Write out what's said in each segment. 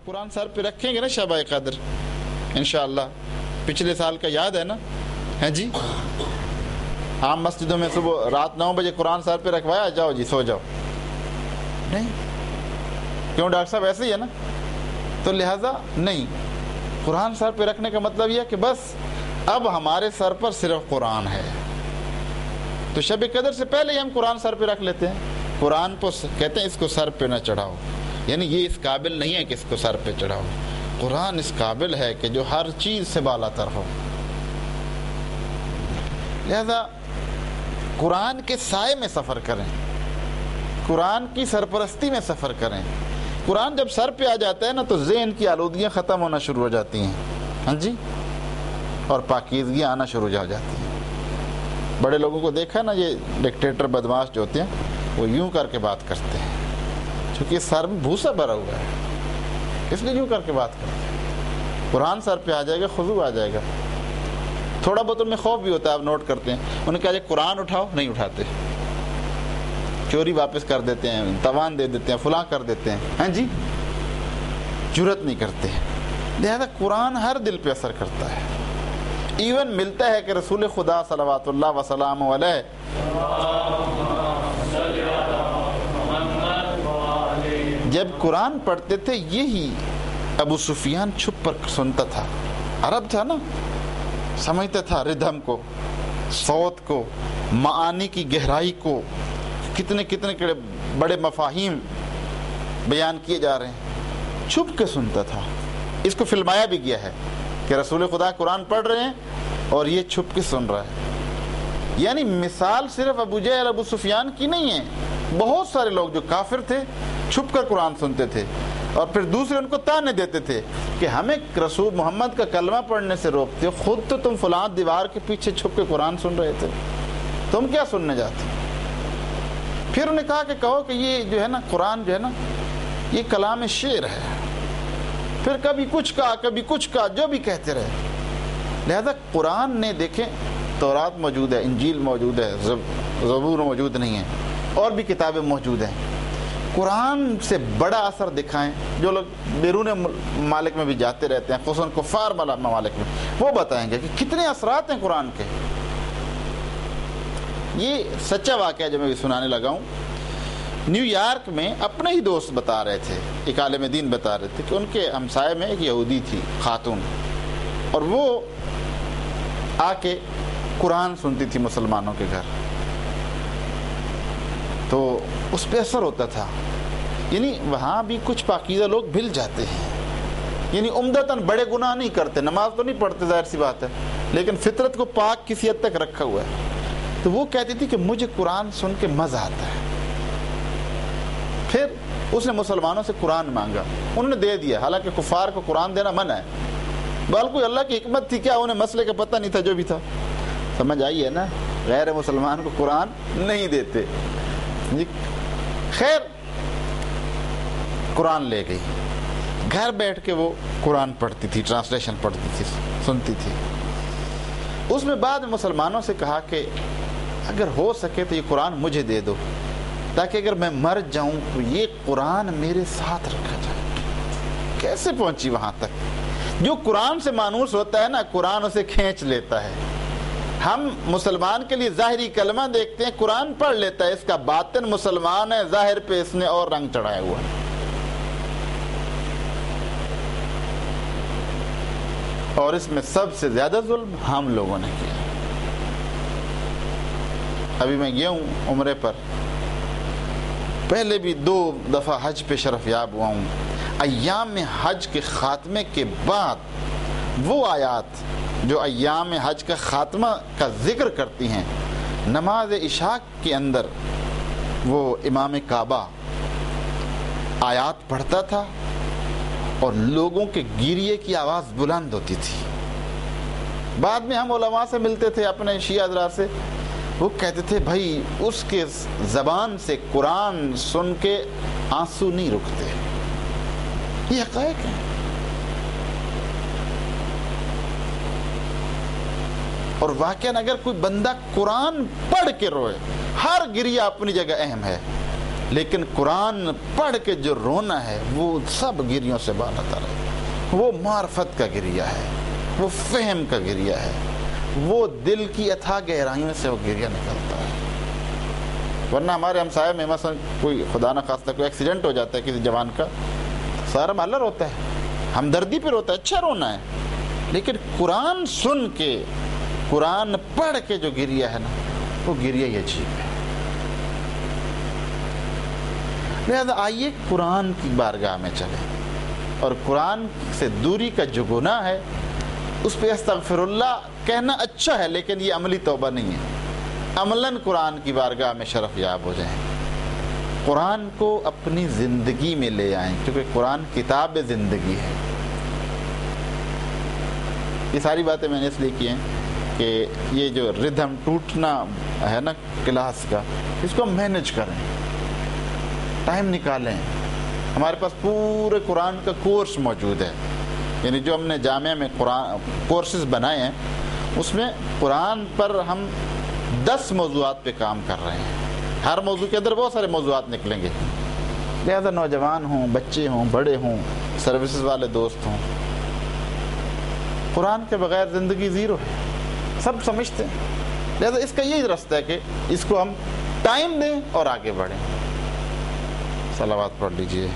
قرآن سر پہ رکھیں گے نا شب قدر انشاءاللہ، پچھلے سال کا یاد ہے نا؟ ہیں جی، عام مسجدوں میں صبح رات 9 بجے قرآن سر پہ رکھوایا، جاؤ جی سو جاؤ، نہیں کیوں ڈاکٹر صاحب ایسے ہی ہے نا؟ تو لہٰذا نہیں، قرآن سر پہ رکھنے کا مطلب یہ ہے کہ بس اب ہمارے سر پر صرف قرآن ہے. تو شب قدر سے پہلے ہی ہم قرآن سر پہ رکھ لیتے ہیں. قرآن کو کہتے ہیں اس کو سر پہ نہ چڑھاؤ، یعنی یہ اس قابل نہیں ہے کہ اس کو سر پہ چڑھاؤ. قرآن اس قابل ہے کہ جو ہر چیز سے بالا تر ہو. لہذا قرآن کے سائے میں سفر کریں، قرآن کی سرپرستی میں سفر کریں. قرآن جب سر پہ آ جاتا ہے نا تو ذہن کی آلودگیاں ختم ہونا شروع ہو جاتی ہیں، ہاں جی، اور پاکیزگیاں آنا شروع ہو جاتی ہیں. بڑے لوگوں کو دیکھا نا، یہ ڈکٹیٹر بدماش جو ہوتے ہیں وہ یوں کر کے بات کرتے ہیں، چونکہ سر میں بھوسا بھرا ہوا ہے اس لیے یوں کر کے بات کرتے ہیں. قرآن سر پہ آ جائے گا، خضوع آ جائے گا. تھوڑا بہت ان میں خوف بھی ہوتا ہے، آپ نوٹ کرتے ہیں. انہوں نے کہا جی قرآن اٹھاؤ، نہیں اٹھاتے، چوری واپس کر دیتے ہیں، تاوان دے دیتے ہیں، فلاں کر دیتے ہیں، ہاں جی، جرأت نہیں کرتے. لہذا قرآن ہر دل پہ اثر کرتا ہے. ایون ملتا ہے کہ رسول خدا صلوات اللہ وسلام علیہ جب قرآن پڑھتے تھے یہی ابو سفیان چھپ پر سنتا تھا. عرب تھا نا، سمجھتا تھا ردھم کو، صوت کو، معانی کی گہرائی کو، کتنے کتنے بڑے مفاہیم بیان کیے جا رہے ہیں. چھپ کے سنتا تھا. اس کو فلمایا بھی گیا ہے کہ رسول خدا قرآن پڑھ رہے ہیں اور یہ چھپ کے سن رہا ہے. یعنی مثال صرف ابو جہل ابو سفیان کی نہیں ہے، بہت سارے لوگ جو کافر تھے چھپ کر قرآن سنتے تھے اور پھر دوسرے ان کو تانے دیتے تھے کہ ہمیں رسول محمد کا کلمہ پڑھنے سے روکتے ہو، خود تو تم فلاں دیوار کے پیچھے چھپ کے قرآن سن رہے تھے، تم کیا سننے جاتے. پھر انہوں نے کہا کہ کہو کہ یہ جو ہے نا قرآن جو ہے نا یہ کلام شعر ہے. پھر کبھی کچھ کہا کبھی کچھ کہا، جو بھی کہتے رہے. لہذا قرآن نے دیکھیں تورات موجود ہے، انجیل موجود ہے، زبور موجود نہیں ہے، اور بھی کتابیں موجود ہیں. قرآن سے بڑا اثر دکھائیں. جو لوگ بیرون ممالک میں بھی جاتے رہتے ہیں، خصوصاً کفار ممالک میں، وہ بتائیں گے کہ کتنے اثرات ہیں قرآن کے. یہ سچا واقعہ جو میں سنانے لگا ہوں. نیو یارک میں اپنے ہی دوست بتا رہے تھے، ایک عالم دین بتا رہے تھے کہ ان کے ہمسائے میں ایک یہودی تھی خاتون، اور وہ آ کے قرآن سنتی تھی مسلمانوں کے گھر، تو اس پہ اثر ہوتا تھا. یعنی وہاں بھی کچھ پاکیزہ لوگ بھل جاتے ہیں، یعنی عمدتاً بڑے گناہ نہیں کرتے، نماز تو نہیں پڑھتے، ظاہر سی بات ہے، لیکن فطرت کو پاک کسی حد تک رکھا ہوا ہے. تو وہ کہتی تھی کہ مجھے قرآن سن کے مزہ آتا ہے. پھر اس نے مسلمانوں سے قرآن مانگا، انہوں نے دے دیا، حالانکہ کفار کو قرآن دینا منع ہے. بال کوئی اللہ کی حکمت تھی کیا، انہیں مسئلے کا پتہ نہیں تھا، جو بھی تھا. سمجھ آئی ہے نا، غیر مسلمان کو قرآن نہیں دیتے. خیر قرآن لے گئی، گھر بیٹھ کے وہ قرآن پڑھتی تھی، ٹرانسلیشن پڑھتی تھی، سنتی تھی. اس میں بعد مسلمانوں سے کہا کہ اگر ہو سکے تو یہ قرآن مجھے دے دو، تاکہ اگر میں مر جاؤں تو یہ قرآن میرے ساتھ رکھا جائے. کیسے پہنچی وہاں تک؟ جو قرآن سے مانوس ہوتا ہے نا، قرآن اسے کھینچ لیتا ہے. ہم مسلمان کے لیے ظاہری کلمہ دیکھتے ہیں، قرآن پڑھ لیتا ہے، اس کا باطن مسلمان ہے، ظاہر پہ اس نے اور رنگ چڑھایا ہوا ہے. اور اس میں سب سے زیادہ ظلم ہم لوگوں نے کیا. ابھی میں گیا ہوں عمرے پر، پہلے بھی 2 دفعہ حج پہ شرف یاب ہوا ہوں. ایام حج کے خاتمے کے بعد وہ آیات جو ایام حج کا خاتمہ کا ذکر کرتی ہیں، نماز عشاء کے اندر وہ امام کعبہ آیات پڑھتا تھا اور لوگوں کے گریے کی آواز بلند ہوتی تھی. بعد میں ہم علماء سے ملتے تھے، اپنے شیعہ حضرات سے، وہ کہتے تھے بھائی اس کے زبان سے قرآن سن کے آنسو نہیں رکتے. یہ حقائق ہیں. اور واقعاً اگر کوئی بندہ قرآن پڑھ کے روئے، ہر گریہ اپنی جگہ اہم ہے، لیکن قرآن پڑھ کے جو رونا ہے وہ سب گریوں سے بالا تر ہے. وہ معرفت کا گریہ ہے, وہ فہم کا گریہ ہے, وہ دل کی اتھا گہرائیوں سے وہ گریہ نکلتا ہے. ورنہ ہمارے ہمسائے میں مثلا کوئی خدا نہ خواستہ کوئی ایکسیڈنٹ ہو جاتا ہے کسی جوان کا, سارا محلہ روتا ہے, ہمدردی پہ روتا ہے, اچھا رونا ہے. لیکن قرآن سن کے, قرآن پڑھ کے جو گریہ ہے نا, وہ گریہ ہی عجیب ہے. لہذا آئیے قرآن کی بارگاہ میں چلیں, اور قرآن سے دوری کا جو گناہ ہے اس پہ استغفر اللہ کہنا اچھا ہے, لیکن یہ عملی توبہ نہیں ہے. عملاً قرآن کی بارگاہ میں شرف یاب ہو جائیں, قرآن کو اپنی زندگی میں لے آئیں, کیونکہ قرآن کتاب زندگی ہے. یہ ساری باتیں میں نے اس لیے کی ہیں کہ یہ جو ردھم ٹوٹنا ہے نا کلاس کا, اس کو ہم مینج کریں, ٹائم نکالیں. ہمارے پاس پورے قرآن کا کورس موجود ہے, یعنی جو ہم نے جامعہ میں قرآن کورسز بنائے ہیں اس میں قرآن پر ہم 10 موضوعات پہ کام کر رہے ہیں. ہر موضوع کے اندر بہت سارے موضوعات نکلیں گے. لہذا نوجوان ہوں, بچے ہوں, بڑے ہوں, سروسز والے دوست ہوں, قرآن کے بغیر زندگی زیرو ہے, سب سمجھتے ہیں. لہذا اس کا یہی راستہ ہے کہ اس کو ہم ٹائم دیں اور آگے بڑھیں. صلوات پڑھ لیجئے.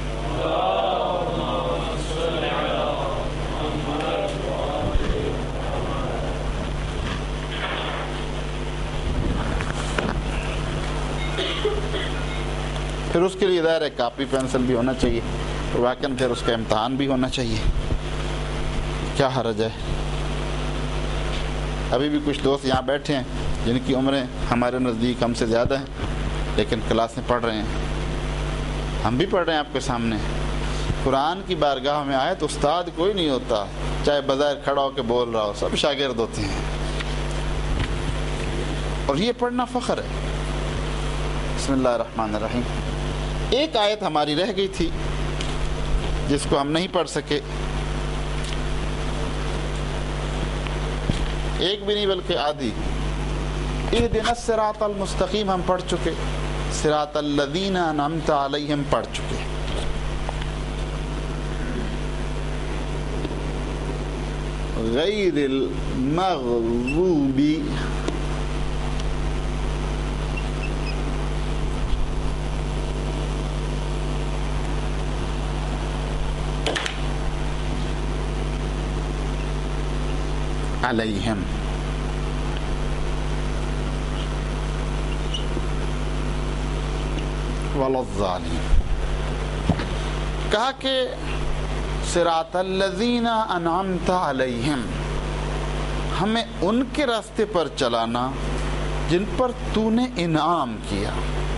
پھر اس کے لیے ظاہر ہے کاپی پینسل بھی ہونا چاہیے, اور واقعاً پھر اس کا امتحان بھی ہونا چاہیے. کیا حرج ہے؟ ابھی بھی کچھ دوست یہاں بیٹھے ہیں جن کی عمریں ہمارے نزدیک ہم سے زیادہ ہیں, لیکن کلاسیں پڑھ رہے ہیں. ہم بھی پڑھ رہے ہیں آپ کے سامنے. قرآن کی بارگاہ میں آئے تو استاد کوئی نہیں ہوتا, چاہے بظاہر کھڑا ہو کے بول رہا ہو, سب شاگرد ہوتے ہیں. اور یہ پڑھنا فخر ہے. بسم اللہ الرحمن الرحیم. ایک آیت ہماری رہ گئی تھی جس کو ہم نہیں پڑھ سکے, ایک بھی نہیں بلکہ آدھی. اہدنا الصراط المستقیم ہم پڑھ چکے, صراط الذین انعمت علیہم پڑھ چکے. غیر المغضوب علیہم ولا الضالین. کہا کہ صراط الذین انعمت علیہم, ہمیں ان کے راستے پر چلانا جن پر تو نے انعام کیا.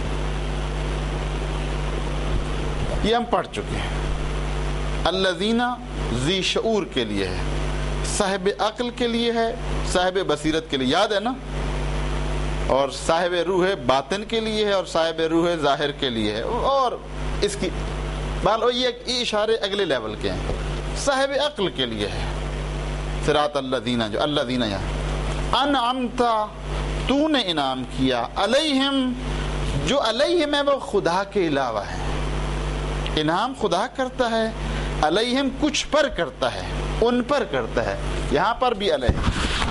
یہ ہم پڑھ چکے ہیں. الذین ذی شعور کے لیے ہے, صاحب عقل کے لیے ہے, صاحب بصیرت کے لیے, یاد ہے نا, اور صاحب روح باطن کے لیے ہے, اور صاحب روح ظاہر کے لیے ہے. اور اس کی یہ اشارے اگلے لیول کے ہیں. صاحب عقل کے لیے ہے صراط الذین, جو الذین یہاں انعمت تو نے انعام کیا, علیہم جو علیہم ہے وہ خدا کے علاوہ ہے. انعام خدا کرتا ہے, علیہم کچھ پر کرتا ہے, ان پر کرتا ہے. یہاں پر بھی علیہ,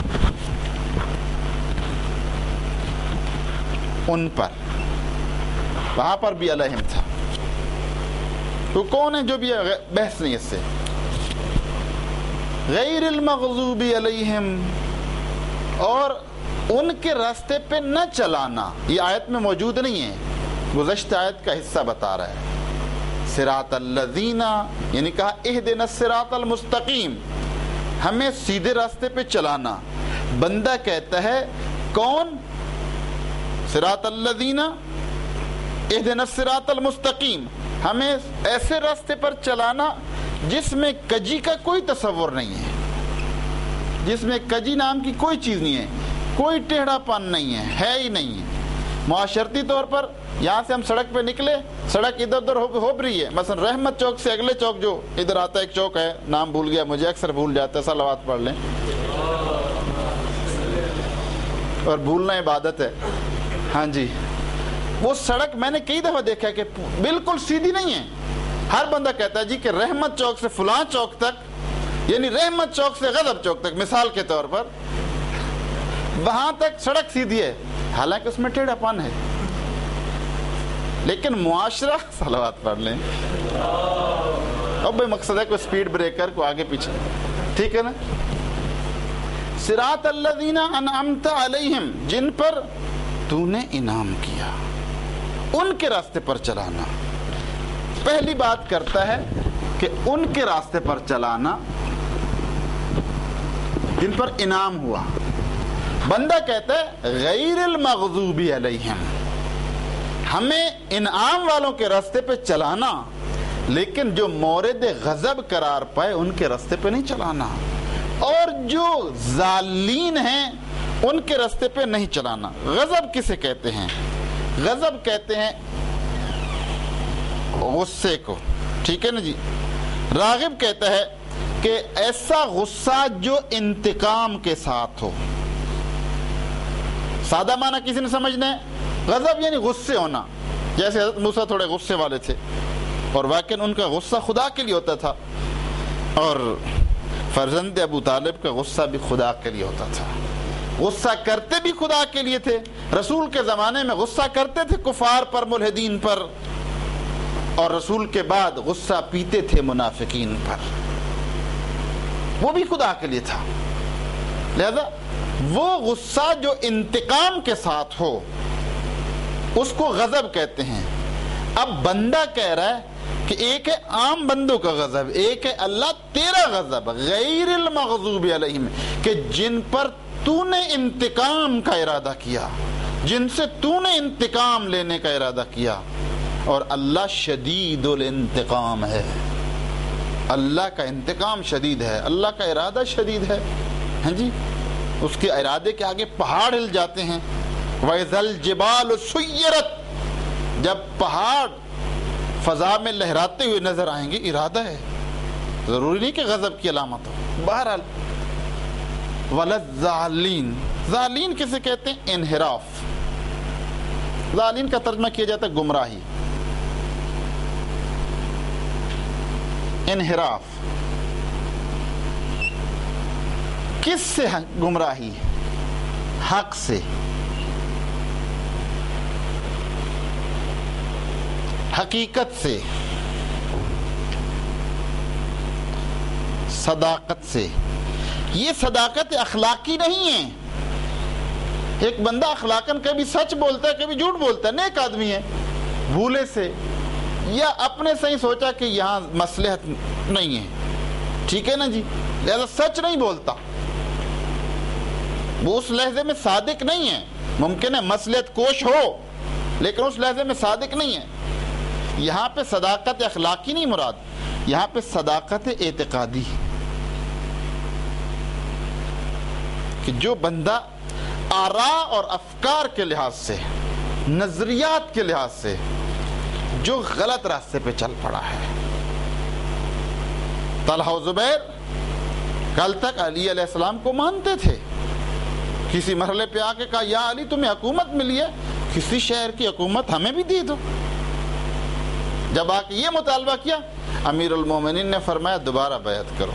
ان پر, وہاں پر بھی علیہم تھا. تو کون ہے جو بھی بحث نہیں اس سے. غیر المغضوب علیہم, اور ان کے راستے پہ نہ چلانا, یہ آیت میں موجود نہیں ہے, گزشتہ آیت کا حصہ بتا رہا ہے. صراط الذین یعنی کہا اہدنا الصراط المستقیم, ہمیں سیدھے راستے پہ چلانا. بندہ کہتا ہے کون؟ صراط الذین اہدنا الصراط المستقیم, ہمیں ایسے راستے پر چلانا جس میں کجی کا کوئی تصور نہیں ہے, جس میں کجی نام کی کوئی چیز نہیں ہے, کوئی ٹیڑھا پن نہیں ہے ہی نہیں ہے. معاشرتی طور پر یہاں سے ہم سڑک پہ نکلے, سڑک ادھر ادھر ہو رہی ہے, مثلا رحمت چوک سے اگلے چوک جو ادھر آتا ہے, ایک چوک ہے, نام بھول گیا مجھے, اکثر بھول جاتا ہے, صلوات پڑھ لیں, اور بھولنا عبادت ہے. ہاں جی, وہ سڑک میں نے کئی دفعہ دیکھا کہ بالکل سیدھی نہیں ہے. ہر بندہ کہتا ہے جی کہ رحمت چوک سے فلاں چوک تک، یعنی رحمت چوک سے غضب چوک تک مثال کے طور پر، وہاں تک سڑک سیدھی ہے، حالانکہ اس میں ٹیڑھا پن ہے. لیکن معاشرہ، صلوات پڑھ لیں، اب بھائی مقصد ہے کوئی سپیڈ بریکر کو آگے پیچھے، ٹھیک ہے نا. صراط الذین انعمت علیہم، جن پر تو نے انعام کیا، ان کے راستے پر چلانا. پہلی بات کرتا ہے کہ ان کے راستے پر چلانا جن پر انعام ہوا. بندہ کہتا ہے غیر المغضوب علیہم، ہمیں انعام والوں کے راستے پہ چلانا، لیکن جو مورد غضب قرار پائے ان کے راستے پہ نہیں چلانا، اور جو ظالین ہیں ان کے راستے پہ نہیں چلانا. غضب کسے کہتے ہیں؟ غضب کہتے ہیں غصے کو، ٹھیک ہے نا جی. راغب کہتا ہے کہ ایسا غصہ جو انتقام کے ساتھ ہو. سادہ معنی کسی نے سمجھنا ہے، غضب یعنی غصے ہونا. جیسے حضرت موسیٰ تھوڑے غصے والے تھے، اور واقعاً ان کا غصہ خدا کے لیے ہوتا تھا، اور فرزند ابو طالب کا غصہ بھی خدا کے لیے ہوتا تھا. غصہ کرتے بھی خدا کے لیے تھے. رسول کے زمانے میں غصہ کرتے تھے کفار پر، ملحدین پر، اور رسول کے بعد غصہ پیتے تھے منافقین پر. وہ بھی خدا کے لیے تھا. لہذا وہ غصہ جو انتقام کے ساتھ ہو اس کو غضب کہتے ہیں. اب بندہ کہہ رہا ہے کہ ایک ہے عام بندوں کا غضب، ایک ہے اللہ تیرا غضب، غیر المغضوب علیہم، کہ جن پر تو نے انتقام کا ارادہ کیا، جن سے تو نے انتقام لینے کا ارادہ کیا. اور اللہ شدید الانتقام ہے، اللہ کا انتقام شدید ہے، اللہ کا ارادہ شدید ہے. ہاں جی، اس کے ارادے کے آگے پہاڑ ہل جاتے ہیں. وَإِذَا الْجِبَالُ سُيِّرَتْ، جب پہاڑ فضا میں لہراتے ہوئے نظر آئیں گے، ارادہ ہے، ضروری نہیں کہ غضب کی علامت ہو. بہرحال وَلَلظَّالِينَ، ظالین کسے کہتے ہیں؟ انحراف. ظالین کا ترجمہ کیا جاتا ہے گمراہی، انحراف. کس سے گمراہی؟ حق سے. حقیقت سے، صداقت سے. یہ صداقت اخلاقی نہیں ہے. ایک بندہ اخلاقاً کبھی سچ بولتا ہے، کبھی جھوٹ بولتا ہے، نیک آدمی ہے، بھولے سے یا اپنے سے ہی سوچا کہ یہاں مصلحت نہیں ہے، ٹھیک ہے نا جی، لہذا سچ نہیں بولتا. وہ اس لہجے میں صادق نہیں ہے. ممکن ہے مصلحت کوش ہو، لیکن اس لہجے میں صادق نہیں ہے. یہاں پہ صداقت اخلاقی نہیں مراد، یہاں پہ صداقت اعتقادی، کہ جو بندہ آراء اور افکار کے لحاظ سے، نظریات کے لحاظ سے جو غلط راستے پہ چل پڑا ہے. طلحہ و زبیر کل تک علی علیہ السلام کو مانتے تھے، کسی مرحلے پہ آ کے کہا یا علی تمہیں حکومت ملی ہے، کسی شہر کی حکومت ہمیں بھی دی دو. جب آ کے یہ مطالبہ کیا، امیر المومنین نے فرمایا دوبارہ بیعت کرو،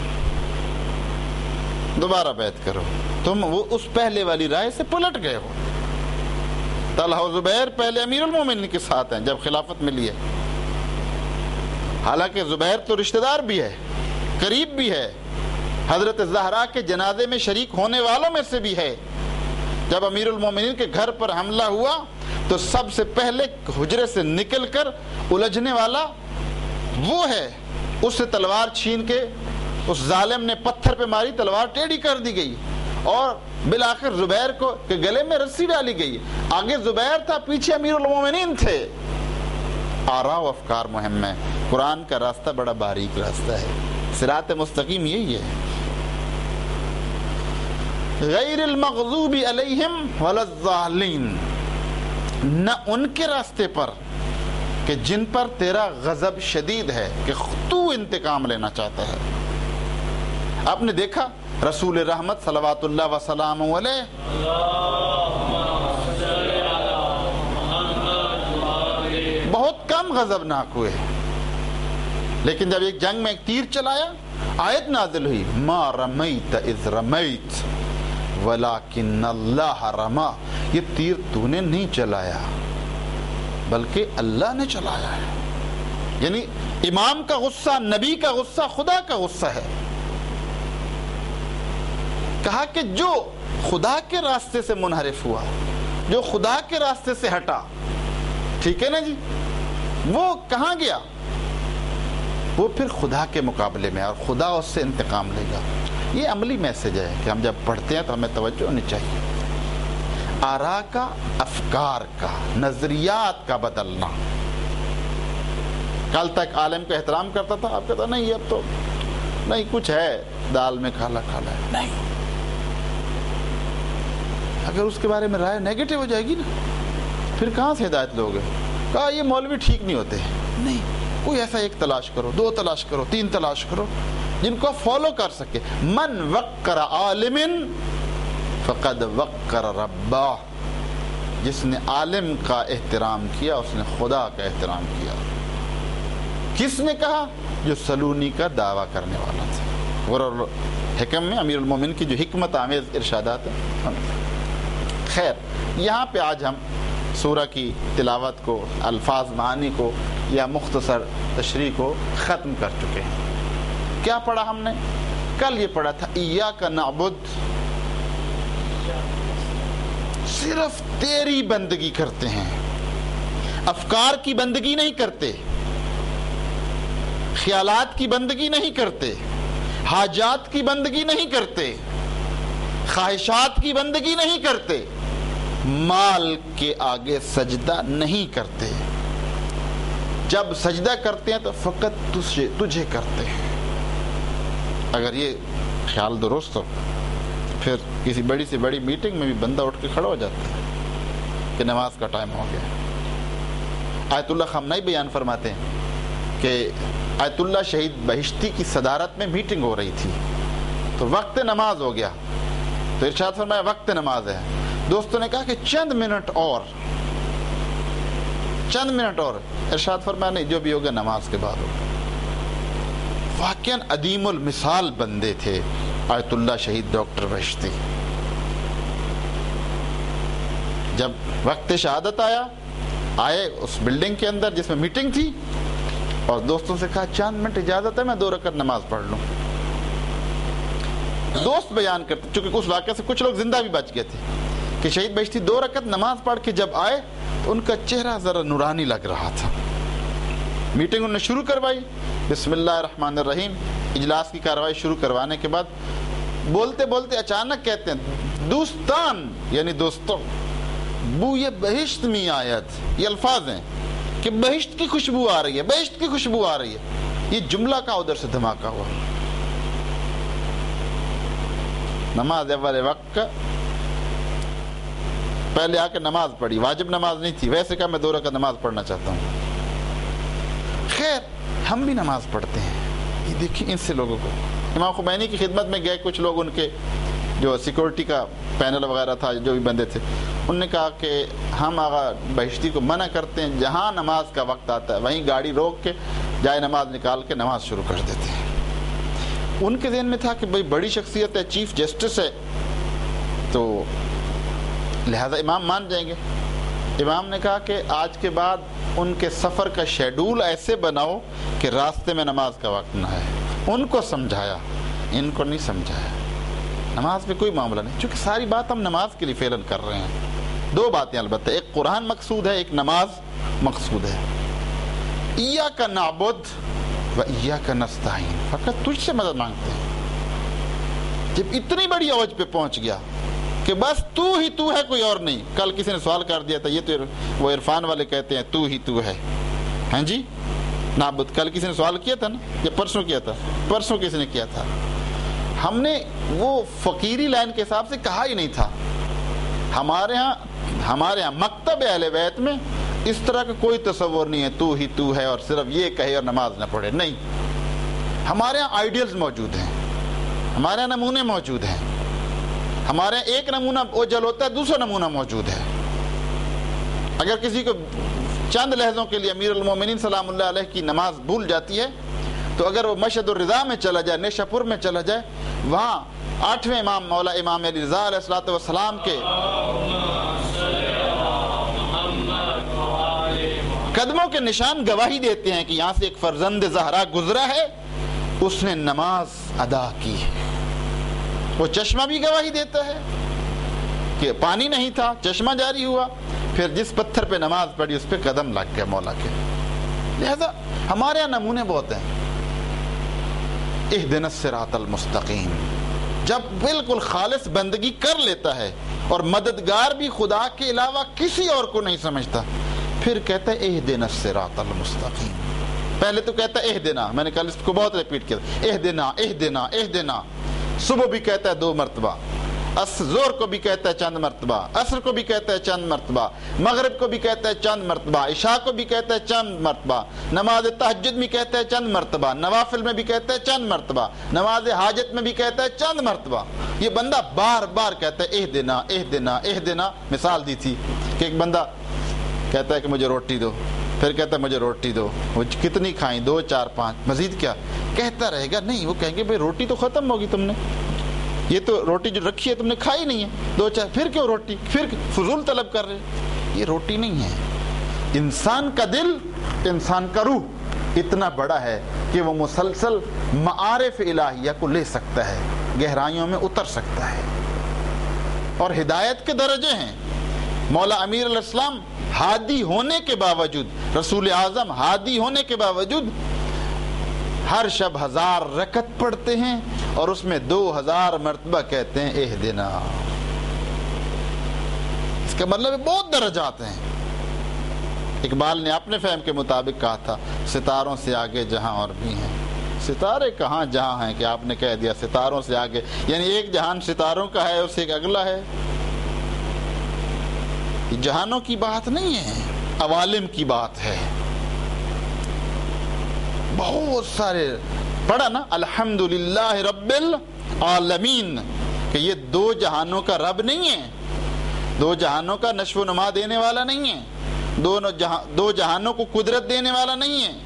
دوبارہ بیعت کرو. تم وہ اس پہلے والی رائے سے پلٹ گئے ہو. طلحہ و زبیر پہلے امیر المومنین کے ساتھ ہیں جب خلافت ملی ہے. حالانکہ زبیر تو رشتہ دار بھی ہے، قریب بھی ہے، حضرت زہرا کے جنازے میں شریک ہونے والوں میں سے بھی ہے. جب امیر المومنین کے گھر پر حملہ ہوا تو سب سے پہلے حجرے سے نکل کر الجھنے والا وہ ہے. اس سے تلوار چھین کے اس ظالم نے پتھر پہ ماری، تلوار ٹیڑھی کر دی گئی، اور بالآخر زبیر کو کے گلے میں رسی ڈالی گئی. آگے زبیر تھا، پیچھے امیر المومنین تھے. آراء و افکار مہم ہے. قرآن کا راستہ بڑا باریک راستہ ہے، صراط مستقیم یہی ہے. غیر المغضوب علیہم ولا الضالین، نہ ان کے راستے پر کہ جن پر تیرا غضب شدید ہے، کہ تو انتقام لینا چاہتا ہے. آپ نے دیکھا رسول رحمت صلوات اللہ وسلام علیہ غضبناک ہوئے. لیکن جب ایک جنگ میں ایک تیر چلایا, آیت نازل ہوئی, ما رمیت اذ رمیت ولیکن اللہ رما, یہ تیر تو نے نہیں چلایا بلکہ اللہ نے چلایا ہے. یعنی امام کا غصہ, نبی کا غصہ, خدا کا غصہ ہے. کہا کہ جو خدا کے راستے سے منحرف ہوا, جو خدا کے راستے سے ہٹا, ٹھیک ہے نا جی, وہ کہاں گیا؟ وہ پھر خدا کے مقابلے میں, اور خدا اس سے انتقام لے گا. یہ عملی میسج ہے کہ ہم جب پڑھتے ہیں تو ہمیں توجہ ہونی چاہیے. آراء کا, افکار کا, نظریات کا بدلنا. کل تک عالم کا احترام کرتا تھا, اب کہتا نہیں اب تو نہیں, کچھ ہے دال میں کالا کالا ہے. نہیں, اگر اس کے بارے میں رائے نیگیٹو ہو جائے گی نا, پھر کہاں سے ہدایت لوگے؟ کہا یہ مولوی ٹھیک نہیں ہوتے. نہیں, کوئی ایسا ایک تلاش کرو, 2 تلاش کرو, 3 تلاش کرو جن کو فالو کر سکے. من وقر عالم فقد وقر ربہ, جس نے عالم کا احترام کیا اس نے خدا کا احترام کیا. کس نے کہا؟ جو سلونی کا دعویٰ کرنے والا تھا. غرر حکم میں امیر المومن کی جو حکمت آمیز ارشادات ہیں. خیر, یہاں پہ آج ہم سورہ کی تلاوت کو, الفاظ معانی کو یا مختصر تشریح کو ختم کر چکے ہیں. کیا پڑھا ہم نے؟ کل یہ پڑھا تھا ایاک نعبد, صرف تیری بندگی کرتے ہیں, افکار کی بندگی نہیں کرتے, خیالات کی بندگی نہیں کرتے, حاجات کی بندگی نہیں کرتے, خواہشات کی بندگی نہیں کرتے, مال کے آگے سجدہ نہیں کرتے. جب سجدہ کرتے ہیں تو فقط تجھے کرتے ہیں. اگر یہ خیال درست ہو, پھر کسی بڑی سے بڑی میٹنگ میں بھی بندہ اٹھ کے کھڑا ہو جاتا ہے کہ نماز کا ٹائم ہو گیا. آیت اللہ خامنہئی بیان فرماتے ہیں کہ آیت اللہ شہید بہشتی کی صدارت میں میٹنگ ہو رہی تھی, تو وقت نماز ہو گیا, تو ارشاد فرمایا وقت نماز ہے. دوستوں نے کہا کہ چند منٹ اور, ارشاد فرمایا نہیں, جو بھی ہوگا نماز کے بعد ہوگا. واقعاً عدیم المثال بندے تھے آیت اللہ شہید ڈاکٹر بہشتی. جب وقت شہادت آئے اس بلڈنگ کے اندر جس میں میٹنگ تھی, اور دوستوں سے کہا چند منٹ اجازت ہے میں 2 رکعت نماز پڑھ لوں. دوست بیان کرتے, چونکہ اس واقعے سے کچھ لوگ زندہ بھی بچ گئے تھے, کہ شہید بہشتی 2 رکعت نماز پڑھ کے جب آئے تو ان کا چہرہ ذرا نورانی لگ رہا تھا. میٹنگ انہوں نے شروع کروائی, بسم اللہ الرحمن الرحیم, اجلاس کی کارروائی شروع کروانے کے بعد بولتے بولتے اچانک کہتے ہیں دوستان, یعنی دوستوں, بوئے بہشت میں آیت, یہ الفاظ ہیں کہ بہشت کی خوشبو آ رہی ہے, بہشت کی خوشبو آ رہی ہے. یہ جملہ کا ادھر سے دھماکہ ہوا. نماز اول وقت کا, پہلے آ کے نماز پڑھی, واجب نماز نہیں تھی, ویسے کہا میں 2 رکعت نماز پڑھنا چاہتا ہوں. خیر, ہم بھی نماز پڑھتے ہیں. یہ دیکھیں ان سے لوگوں کو, امام خمینی کی خدمت میں گئے کچھ لوگ, ان کے جو سیکورٹی کا پینل وغیرہ تھا, جو بھی بندے تھے, انہوں نے کہا کہ ہم آقا بہشتی کو منع کرتے ہیں, جہاں نماز کا وقت آتا ہے وہیں گاڑی روک کے جائے نماز نکال کے نماز شروع کر دیتے ہیں. ان کے ذہن میں تھا کہ بھئی بڑی شخصیت ہے, چیف جسٹس ہے, تو لہذا امام مان جائیں گے. امام نے کہا کہ آج کے بعد ان کے سفر کا شیڈول ایسے بناؤ کہ راستے میں نماز کا وقت نہ ہے. ان کو سمجھایا, ان کو نہیں سمجھایا. نماز پہ کوئی معاملہ نہیں, چونکہ ساری بات ہم نماز کے لیے فعلاً کر رہے ہیں. 2 باتیں البتہ, ایک قرآن مقصود ہے, ایک نماز مقصود ہے. ایاک نعبد و ایاک نستعین, فقط تجھ سے مدد مانگتے ہیں. جب اتنی بڑی اوج پہ پہنچ گیا کہ بس تو ہی تو ہے, کوئی اور نہیں. کل کسی نے سوال کر دیا تھا, یہ تو وہ عرفان والے کہتے ہیں تو ہی تو ہے, ہاں جی نعبد. کل کسی نے سوال کیا تھا نا, یا پرسوں کیا تھا, پرسوں کسی نے کیا تھا. ہم نے وہ فقیری لائن کے حساب سے کہا ہی نہیں تھا. ہمارے ہاں مکتب اہل بیت میں اس طرح کا کوئی تصور نہیں ہے تو ہی تو ہے اور صرف یہ کہے اور نماز نہ پڑھے. نہیں, ہمارے ہاں آئیڈیلز موجود ہیں, ہمارے ہاں نمونے موجود ہیں. ہمارے ایک نمونہ اوجل ہوتا ہے, دوسرا نمونہ موجود ہے. اگر کسی کو چند لحظوں کے لیے امیر المومنین سلام اللہ علیہ کی نماز بھول جاتی ہے تو اگر وہ مشہد الرضا میں چلا جائے، نیشا پور میں چلا جائے، وہاں 8ویں امام مولا امام علی رضا علیہ الصلوۃ والسلام کے قدموں کے نشان گواہی دیتے ہیں کہ یہاں سے ایک فرزند زہرا گزرا ہے، اس نے نماز ادا کی ہے۔ وہ چشمہ بھی گواہی دیتا ہے کہ پانی نہیں تھا، چشمہ جاری ہوا، پھر جس پتھر پہ نماز پڑھی اس پہ قدم لگ گیا مولا کے۔ لہذا ہمارے یہاں نمونے بہت ہیں۔ اہدنا الصراط المستقیم، جب بالکل خالص بندگی کر لیتا ہے اور مددگار بھی خدا کے علاوہ کسی اور کو نہیں سمجھتا، پھر کہتا ہے اہدنا الصراط المستقیم۔ پہلے تو کہتا ہے اہدنا، میں نے کل اس کو بہت ریپیٹ کیا، اہدنا اہدنا اہدنا، صبح بھی کہتا ہے 2 مرتبہ، زور کو بھی کہتا ہے چند مرتبہ، عصر کو بھی کہتا ہے چند مرتبہ، مغرب کو بھی کہتا ہے چند مرتبہ، عشاء کو بھی کہتا ہے چند مرتبہ، نماز تہجد میں کہتا ہے چند مرتبہ، نوافل میں بھی کہتا ہے چند مرتبہ، نماز حاجت میں بھی کہتا ہے چند مرتبہ۔ یہ بندہ بار بار کہتا ہے اہدنا اہدنا اہدنا۔ مثال دی تھی کہ ایک بندہ کہتا ہے کہ مجھے روٹی دو، پھر کہتا ہے مجھے روٹی دو، وہ کتنی کھائیں؟ 2 4 5، مزید کیا؟ کہتا رہے گا نہیں، وہ کہیں گے بھئی روٹی تو ختم ہوگی، تم نے یہ تو روٹی جو رکھی ہے تم نے کھائی نہیں ہے، 2 4، پھر کیوں روٹی؟ پھر فضول طلب کر رہے۔ یہ روٹی نہیں ہے۔ انسان کا دل، انسان کا روح اتنا بڑا ہے کہ وہ مسلسل معارف الہیہ کو لے سکتا ہے، گہرائیوں میں اتر سکتا ہے، اور ہدایت کے درجے ہیں۔ مولا امیر علیہ السلام ہادی ہونے کے باوجود، رسول اعظم ہادی ہونے کے باوجود ہر شب 1000 رکعت پڑھتے ہیں اور اس میں 2000 مرتبہ کہتے ہیں اہدنا۔ اس کا مطلب بہت درجات ہیں۔ اقبال نے اپنے فہم کے مطابق کہا تھا ستاروں سے آگے جہاں اور بھی ہیں۔ ستارے کہاں جہاں ہیں کہ آپ نے کہہ دیا ستاروں سے آگے، یعنی ایک جہان ستاروں کا ہے، اس ایک اگلا ہے۔ یہ جہانوں کی بات نہیں ہے، عوالم کی بات ہے۔ بہت سارے پڑھا نا الحمدللہ رب العالمین، کہ یہ 2 جہانوں کا رب نہیں ہے، 2 جہانوں کا نشو و نما دینے والا نہیں ہے، 2 جہانوں کو قدرت دینے والا نہیں ہے،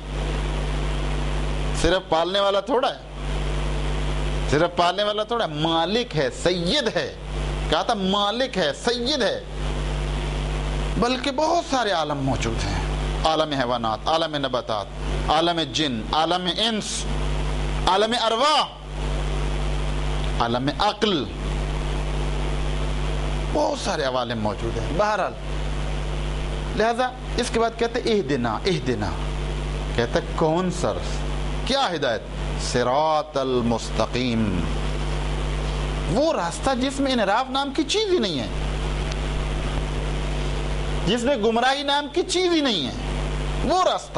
صرف پالنے والا تھوڑا ہے، صرف پالنے والا تھوڑا ہے، مالک ہے، سید ہے۔ کہا تھا مالک ہے، سید ہے، بلکہ بہت سارے عالم موجود ہیں، عالم حیوانات، عالم نباتات، عالم جن، عالم انس، عالم ارواح، عالم عقل، بہت سارے عوالم موجود ہیں۔ بہرحال لہذا اس کے بعد کہتے اہدنا اہدنا، کہتا کون سر، کیا ہدایت؟ صراط المستقیم، وہ راستہ جس میں انحراف نام کی چیز ہی نہیں ہے، جس میں گمراہی نام کی چیز ہی نہیں ہے، وہ راستہ۔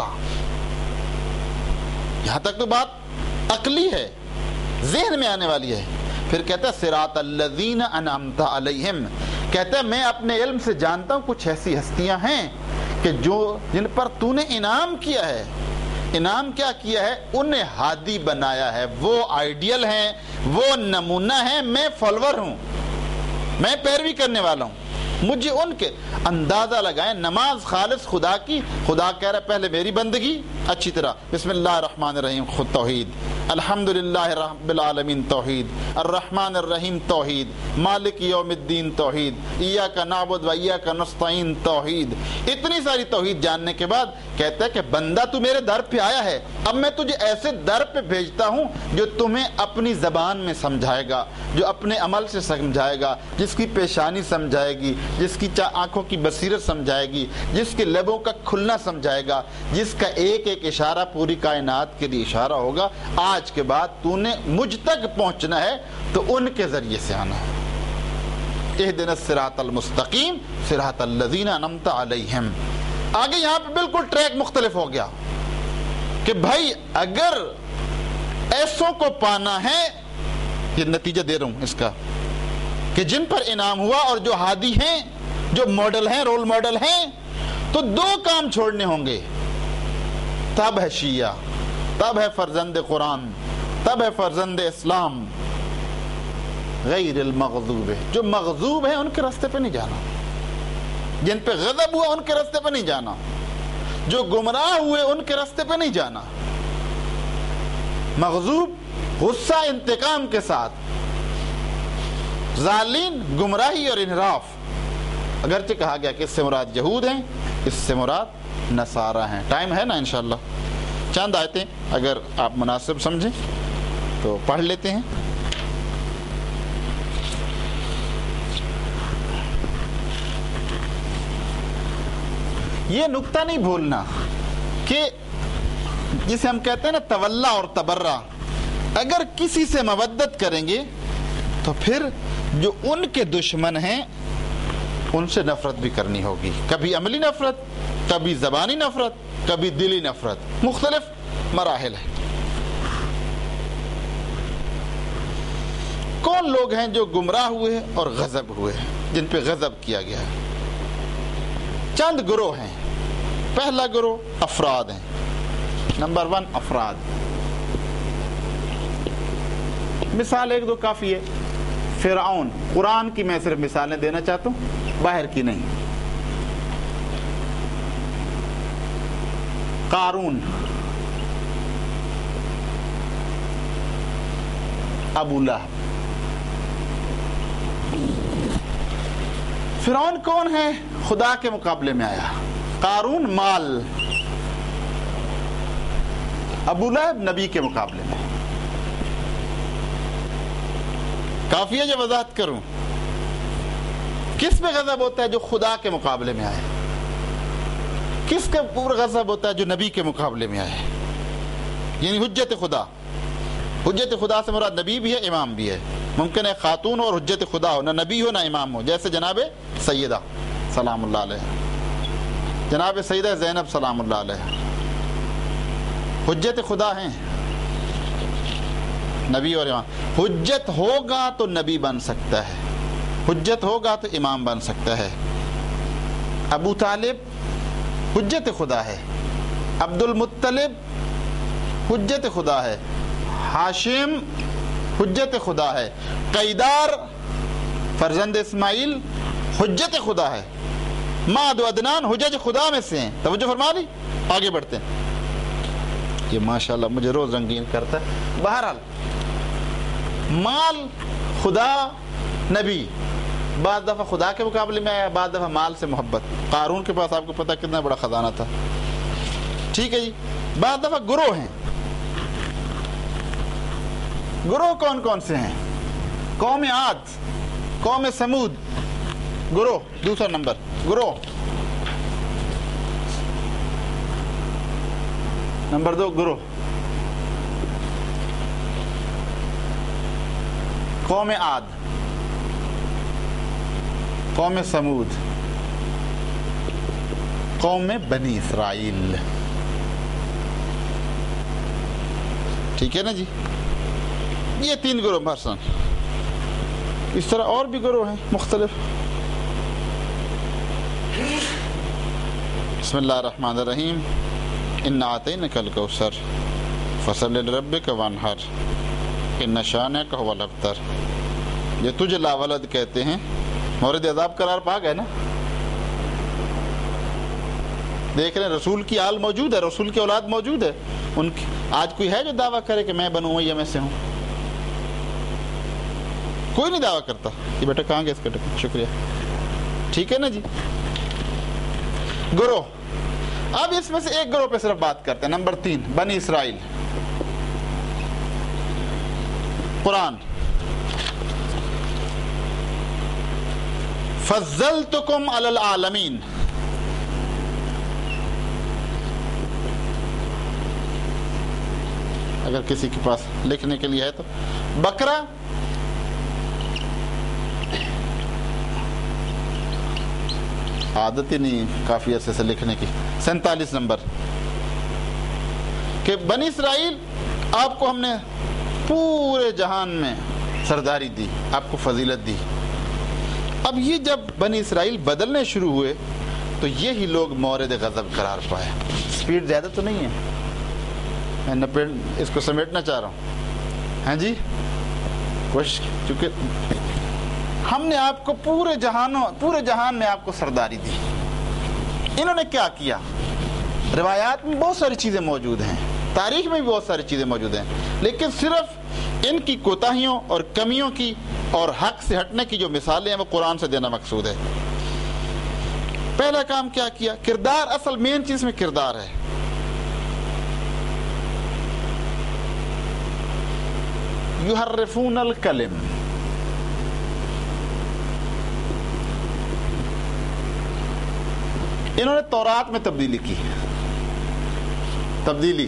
یہاں تک تو بات عقلی ہے، ذہن میں آنے والی ہے۔ پھر کہتا ہے صراط الذین انعمت علیہم، کہتا ہے میں اپنے علم سے جانتا ہوں کچھ ایسی ہستیاں ہیں کہ جن پر تو نے انعام کیا ہے۔ انعام کیا کیا ہے؟ انہیں ہادی بنایا ہے، وہ آئیڈیل ہیں، وہ نمونہ ہیں، میں فالوور ہوں، میں پیروی کرنے والا ہوں۔ مجھے ان کے اندازہ لگائیں، نماز خالص خدا کی، خدا کہہ رہا ہے پہلے میری بندگی اچھی طرح، بسم اللہ الرحمن الرحیم خود توحید، الحمدللہ رب العالمین توحید، الرحمن الرحیم توحید، مالک یوم الدین توحید، ایاک نعبد و ایاک نستعین توحید۔ اتنی ساری توحید جاننے کے بعد کہتا ہے کہ بندہ تو میرے در پہ آیا ہے، اب میں تجھے ایسے در پہ بھیجتا ہوں جو تمہیں اپنی زبان میں سمجھائے گا، جو اپنے عمل سے سمجھائے گا، جس کی پیشانی سمجھائے گی، جس کی آنکھوں کی بصیرت سمجھائے گی، جس کے لبوں کا کھلنا سمجھائے گا، جس کا ایک ایک اشارہ پوری کائنات کے لیے اشارہ ہوگا۔ آج کے بعد تو نے مجھ تک پہنچنا ہے تو ان کے ذریعے سے آنا ہے۔ اہدنا الصراط المستقیم صراط الذین انعمت علیہم۔ آگے یہاں پہ بالکل ٹریک مختلف ہو گیا کہ بھائی اگر ایسوں کو پانا ہے، یہ نتیجہ دے رہا ہوں اس کا، کہ جن پر انعام ہوا اور جو ہادی ہیں، جو ماڈل ہیں، رول ماڈل ہیں، تو 2 کام چھوڑنے ہوں گے، تب ہے شیعہ، تب ہے فرزند قرآن، تب ہے فرزند اسلام۔ غیر المغضوب، جو مغضوب ہیں ان کے راستے پہ نہیں جانا، جن پہ غضب ہوا ان کے راستے پہ نہیں جانا، جو گمراہ ہوئے ان کے راستے پہ نہیں جانا. مغضوب غصہ انتقام کے ساتھ، ضالین گمراہی اور انحراف. اگرچہ کہا گیا کہ اس سے مراد یہود ہیں، اس سے مراد نصارہ ہیں. ٹائم ہے نا انشاءاللہ، چند آیتیں اگر آپ مناسب سمجھیں تو پڑھ لیتے ہیں. یہ نکتہ نہیں بھولنا کہ جسے ہم کہتے ہیں نا تولا اور تبرہ، اگر کسی سے مودت کریں گے تو پھر جو ان کے دشمن ہیں ان سے نفرت بھی کرنی ہوگی. کبھی عملی نفرت، کبھی زبانی نفرت، کبھی دلی نفرت، مختلف مراحل ہیں. کون لوگ ہیں جو گمراہ ہوئے اور غضب ہوئے ہیں، جن پہ غضب کیا گیا ہے؟ چند گروہ ہیں. پہلا گروہ افراد ہیں. نمبر 1 افراد. مثال ایک دو کافی ہے. فرعون، قرآن کی میں صرف مثالیں دینا چاہتا ہوں، باہر کی نہیں. قارون، ابو لہب. فرعون کون ہے؟ خدا کے مقابلے میں آیا. قارون مال، ابو لہب نبی کے مقابلے میں. کافی ہے جو وضاحت کروں. کس پہ غضب ہوتا ہے؟ جو خدا کے مقابلے میں آئے. کس کے اوپر غضب ہوتا ہے؟ جو نبی کے مقابلے میں آئے. یعنی حجت خدا. حجت خدا سے مراد نبی بھی ہے، امام بھی ہے. ممکن ہے خاتون اور حجت خدا ہو، نہ نبی ہو نہ امام ہو، جیسے جناب سیدہ سلام اللہ علیہ، جناب سیدہ زینب سلام اللہ علیہ. حجت خدا ہیں، نبی اور امام. حجت ہوگا تو نبی بن سکتا ہے، حجت ہوگا تو امام بن سکتا ہے. ابو طالب حجت خدا ہے، عبد المطلب حجت خدا ہے، ہاشم حجت خدا ہے، قیدار فرزند اسماعیل حجت خدا ہے. ماد و عدنان حجج خدا میں سے ہیں. توجہ فرما لی. آگے بڑھتے ہیں. یہ ماشاءاللہ مجھے روز رنگین کرتا ہے. بہرحال مال، خدا، نبی. بعض دفعہ خدا کے مقابلے میں آیا، بعض دفعہ مال سے محبت. قارون کے پاس آپ کو پتا کتنا بڑا خزانہ تھا. ٹھیک ہے جی. بعض دفعہ گروہ ہیں. گروہ کون کون سے ہیں؟ قوم عاد، قوم سمود. گروہ دوسرا نمبر. گروہ نمبر 2 گروہ. قوم عاد، قوم سمود، قوم بنی اسرائیل. ٹھیک ہے نا جی. یہ 3 گروہ مثلا. اس طرح اور بھی گروہ ہیں مختلف. بسم اللہ الرحمن الرحیم. انا اعطینک الکوثر فصل لربک وانحر ان شانک هو الابتر. یہ تجھے لا ولد کہتے ہیں، مورد عذاب قرار پا گئے نا. دیکھ رہے ہیں رسول کی آل موجود ہے، رسول کی اولاد موجود ہے. ان کی آج کوئی ہے جو دعویٰ کرے کہ میں بنو امیہ میں سے ہوں؟ کوئی نہیں دعویٰ کرتا. یہ بیٹا کہاں گیا اس کا ٹکٹ؟ شکریہ. ٹھیک ہے نا جی. گروہ. اب اس میں سے ایک گروہ پہ صرف بات کرتے ہیں. نمبر 3 بنی اسرائیل. قرآن فضلتکم علی العالمین. اگر کسی کے پاس لکھنے کے لیے ہے تو بقرہ عادت ہی نہیں کافی عرصے سے لکھنے کی. 47 نمبر کہ بنی اسرائیل آپ کو ہم نے پورے جہان میں سرداری دی، آپ کو فضیلت دی. اب یہ جب بنی اسرائیل بدلنے شروع ہوئے تو یہی لوگ مورد غضب قرار پائے. سپیڈ زیادہ تو نہیں ہے، میں اس کو سمیٹنا چاہ رہا ہوں. ہاں جی کوشش، چونکہ ہم نے آپ کو پورے جہان میں آپ کو سرداری دی. انہوں نے کیا کیا؟ روایات میں بہت ساری چیزیں موجود ہیں، تاریخ میں بھی بہت ساری چیزیں موجود ہیں، لیکن صرف ان کی کوتاہیوں اور کمیوں کی اور حق سے ہٹنے کی جو مثالیں ہیں وہ قرآن سے دینا مقصود ہے۔ پہلا کام کیا کیا؟ کردار، اصل مین چیز میں کردار ہے۔ یحرفون الکلم، انہوں نے تورات میں تبدیلی کی۔ تبدیلی،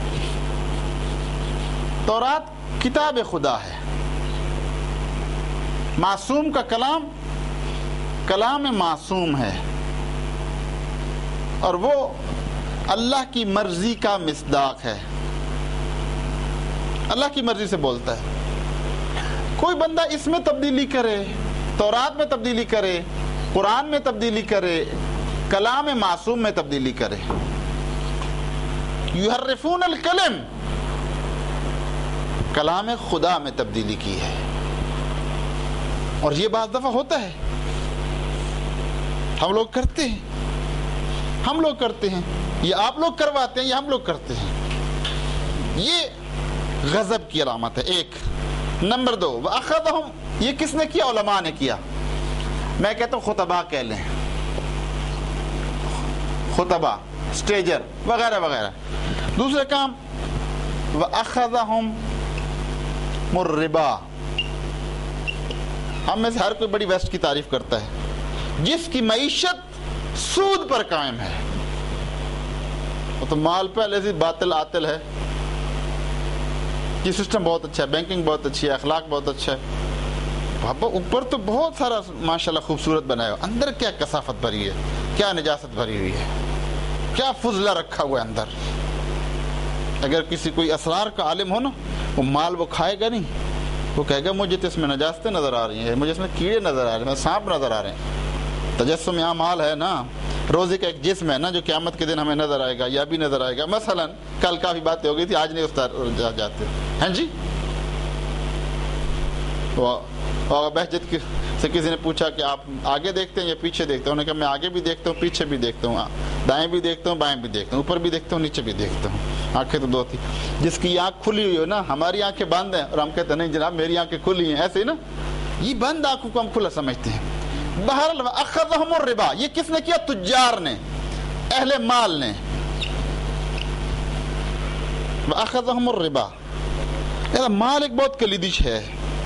تورات کتاب خدا ہے، معصوم کا کلام، کلام معصوم ہے، اور وہ اللہ کی مرضی کا مصداق ہے، اللہ کی مرضی سے بولتا ہے۔ کوئی بندہ اس میں تبدیلی کرے، تورات میں تبدیلی کرے، قرآن میں تبدیلی کرے، کلام معصوم میں تبدیلی کرے، یحرفون الکلم، کلام خدا میں تبدیلی کی ہے، اور یہ بعض دفعہ ہوتا ہے، ہم لوگ کرتے ہیں، ہم لوگ کرتے ہیں، یہ آپ لوگ کرواتے ہیں، یہ ہم لوگ کرتے ہیں۔ یہ غضب کی علامت ہے، ایک۔ نمبر دو، وَأَخَذَهُمْ، یہ کس نے کیا؟ علماء نے کیا، میں کہتا ہوں خطباء کہہ لیں، خطباء، سٹیجر وغیرہ وغیرہ۔ دوسرا کام، وَأَخَذَهُمْ الرِّبَا، ہم میں سے ہر کوئی بڑی ویسٹ کی تعریف کرتا ہے، جس کی معیشت سود پر قائم ہے، وہ تو مال پہلے سے باطل آتل ہے، یہ سسٹم بہت اچھا ہے، بینکنگ بہت اچھی ہے، اخلاق بہت اچھا ہے، اوپر تو بہت سارا ماشاءاللہ خوبصورت بنایا ہو، اندر کیا کثافت بھری ہے، کیا نجاست بھری ہوئی ہے، کیا فضلہ رکھا ہوا ہے اندر۔ اگر کسی کوئی اسرار کا عالم ہو نا، وہ مال وہ کھائے گا نہیں، وہ کہے گا مجھے تو اس میں نجاستیں نظر آ رہی ہیں، مجھے اس میں کیڑے نظر آ رہے ہیں، مجھے سانپ نظر آ رہے ہیں۔ تجسم یہاں مال ہے نا، روزے کا ایک جسم ہے نا جو قیامت کے دن ہمیں نظر آئے گا، یا بھی نظر آئے گا۔ مثلا کل کافی باتیں ہو گئی تھی، آج نہیں اس جاتے ہیں جی۔ بہجت سے کسی نے پوچھا کہ آپ آگے دیکھتے ہیں یا پیچھے دیکھتے ہیں؟ انہوں نے کہا میں آگے بھی دیکھتا ہوں، پیچھے بھی دیکھتا ہوں، دائیں بھی دیکھتا ہوں، بائیں بھی دیکھتا ہوں، اوپر بھی دیکھتا ہوں، نیچے بھی دیکھتا ہوں۔ آنکھیں تو دو تھی، جس کی آنکھ کھلی ہوئی ہو نا، ہماری آنکھیں بند ہیں اور ہم کہتے ہیں نہیں جناب میری آنکھیں کھلی ہیں، ایسے ہی نا، یہ بند آنکھوں کو ہم کھلا سمجھتے ہیں۔ بہرحال اخذہم الربا، یہ کس نے کیا؟ تجار نے، اہل مال نے۔ اخذہم الربا، مال ایک بہت کلیدی ہے،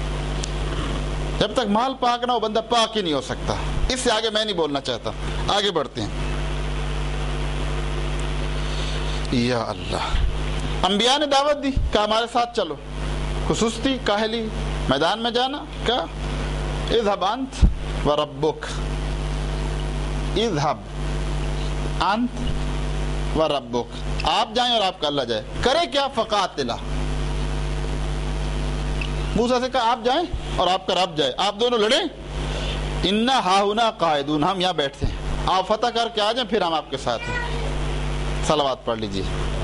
جب تک مال پاک نہ ہو بندہ پاک ہی نہیں ہو سکتا۔ اس سے آگے میں نہیں بولنا چاہتا، آگے بڑھتے ہیں۔ یا اللہ، انبیاء نے دعوت دی، کہا ہمارے ساتھ چلو، خصوصی کاہلی میدان میں جانا، کہا اذهب انت وربک، اذهب انت وربک، آپ جائیں اور آپ کا اللہ جائے۔ کرے کیا؟ فقاتلا، موسیٰ سے کہا آپ جائیں اور آپ کا رب جائے، آپ دونوں لڑیں، انا ہاہنا قاعدون، ہم یہاں بیٹھتے ہیں، آپ فتح کر کے آ جائیں پھر ہم آپ کے ساتھ ہیں۔ صلوات پڑھ لیجیے۔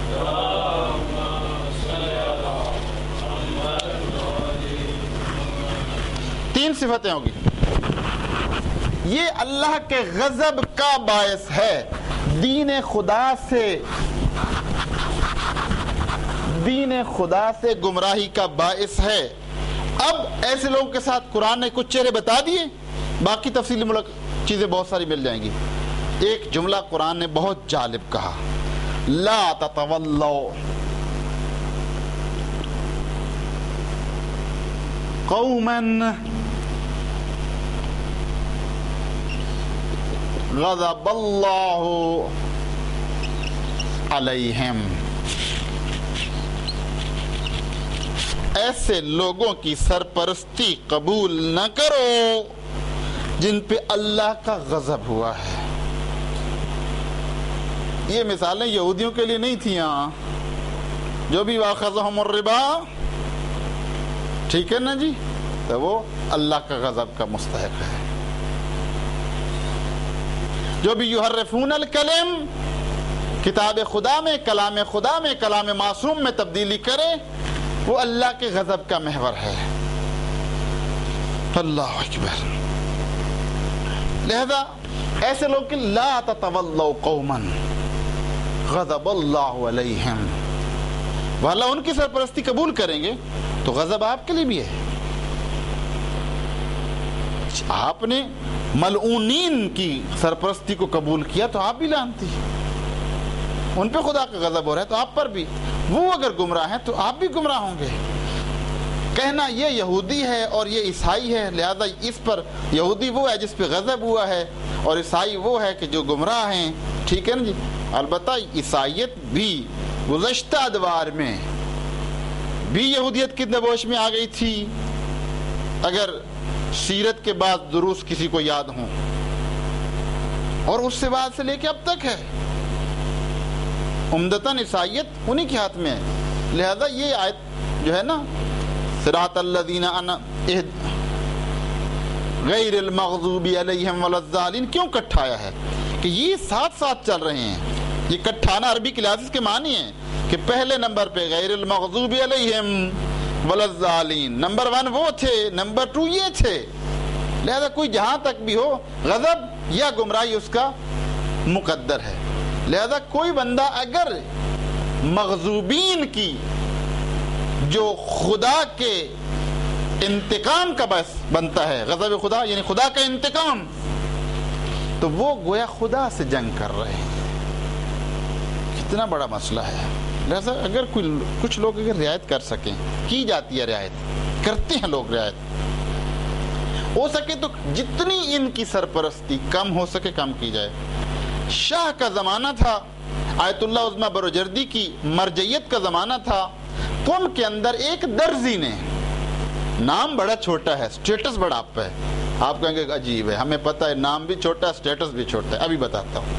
تین صفتیں ہوگی، یہ اللہ کے غضب کا باعث ہے، دین خدا سے گمراہی کا باعث ہے۔ اب ایسے لوگوں کے ساتھ قرآن نے کچھ چہرے بتا دیے، باقی تفصیلی چیزیں بہت ساری مل جائیں گی۔ ایک جملہ قرآن نے بہت جالب کہا، لا تتولوا قوما غضب اللہ علیہم، ایسے لوگوں کی سرپرستی قبول نہ کرو جن پہ اللہ کا غضب ہوا ہے۔ یہ مثالیں یہودیوں کے لیے نہیں تھیں، جو بھی واخذہم الربا، ٹھیک ہے نا جی، تو وہ اللہ کا غضب کا مستحق ہے۔ جو بھی یحرفون الکلم، کتاب خدا میں، کلام معصوم میں تبدیلی کرے، وہ اللہ کے غضب کا محور ہے۔ اللہ اکبر۔ لہذا ایسے لوگ کہ لا تتولوا قوما، غضب اللہ علیہم، وہ اللہ ان کی سرپرستی قبول کریں گے تو غضب آپ کے لیے بھی ہے. آپ نے ملعونین کی سرپرستی کو قبول کیا تو آپ بھی لعنتی، ان پہ خدا کا غضب ہو رہا ہے تو آپ پر بھی. وہ اگر گمراہ ہیں تو آپ بھی گمراہ ہوں گے. کہنا یہ یہودی ہے اور یہ عیسائی ہے، لہذا اس پر یہودی وہ ہے جس پہ غضب ہوا ہے اور عیسائی وہ ہے کہ جو گمراہ ہیں، ٹھیک ہے نا جی. البتہ عیسائیت بھی گزشتہ ادوار میں بھی یہودیت کی نبوش میں آ گئی تھی، اگر سیرت کے بعد دروس کسی کو یاد ہوں، اور اس سے بعد سے لے کے اب تک ہے. عمدتاً عیسائیت انہی کے ہاتھ میں ہے. لہذا یہ آیت جو ہے نا، صراط الذین غیر المغضوب علیہم ولا الضالین، کیوں کٹھایا ہے کہ یہ ساتھ ساتھ چل رہے ہیں. یہ کٹھانا عربی کلاسز کے معنی ہے کہ پہلے نمبر پہ غیر المغضوب علیہم ولا الضالین، نمبر 1 وہ تھے، نمبر 2 یہ تھے. لہذا کوئی جہاں تک بھی ہو غضب یا گمراہی اس کا مقدر ہے. لہذا کوئی بندہ اگر مغضوبین کی جو خدا کے انتقام کا باعث بنتا ہے، غضب خدا یعنی خدا کا انتقام، تو وہ گویا خدا سے جنگ کر رہے ہیں. کتنا بڑا مسئلہ ہے. لہذا اگر کچھ لوگ اگر رعایت کر سکیں، کی جاتی ہے رعایت، کرتے ہیں لوگ رعایت، ہو سکے تو جتنی ان کی سرپرستی کم ہو سکے کم کی جائے. شاہ کا زمانہ تھا، آیت اللہ عظمیٰ بروجردی کی مرجعیت کا زمانہ تھا. قم کے اندر ایک درزی نے، نام بڑا چھوٹا ہے، سٹیٹس بڑا آپ ہے. آپ کہیں گے عجیب ہے، ہمیں پتہ ہے نام بھی چھوٹا ہے، سٹیٹس بھی چھوٹا ہے. ابھی بتاتا ہوں.